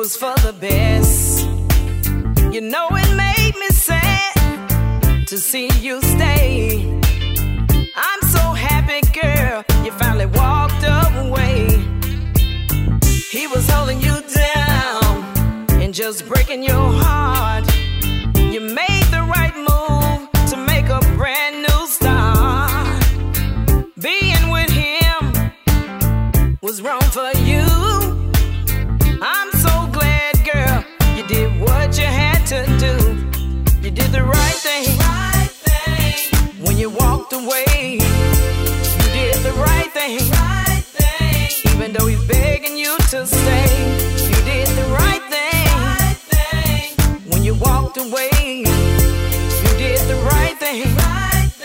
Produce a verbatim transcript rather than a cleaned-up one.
was for the best. You know it made me sad to see you stay. I'm so happy, girl, you finally walked away. He was holding you down and just breaking your heart. You made the right move to make a brand new start. Being with him was wrong for you. I'm so glad, girl, you did what you had to do. You did the right thing, right thing. When you walked away. You did the right thing, right thing. Even though he's begging you to stay. You did the right thing, right thing. When you walked away. You did the right thing, right